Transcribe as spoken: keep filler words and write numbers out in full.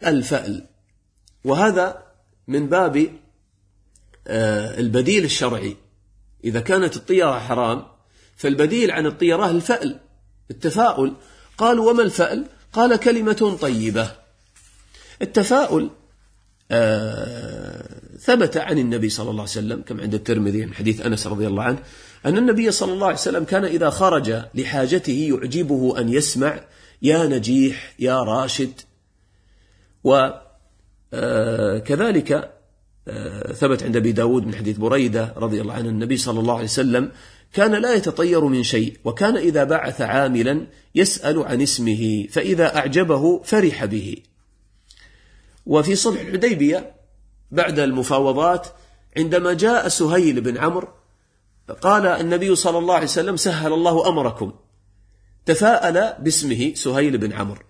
الفأل، وهذا من باب البديل الشرعي. إذا كانت الطيرة حرام فالبديل عن الطيرة الفأل، التفاؤل. قالوا وما الفأل؟ قال كلمة طيبة. التفاؤل آه ثبت عن النبي صلى الله عليه وسلم كما عند الترمذي من حديث أنس رضي الله عنه أن النبي صلى الله عليه وسلم كان إذا خرج لحاجته يعجبه أن يسمع يا نجيح يا راشد. وكذلك ثبت عند أبي داود من حديث بريدة رضي الله عنه النبي صلى الله عليه وسلم كان لا يتطير من شيء، وكان إذا بعث عاملا يسأل عن اسمه فإذا أعجبه فرح به. وفي صلح الحديبية بعد المفاوضات عندما جاء سهيل بن عمرو قال النبي صلى الله عليه وسلم سهل الله أمركم، تفاءل باسمه سهيل بن عمرو.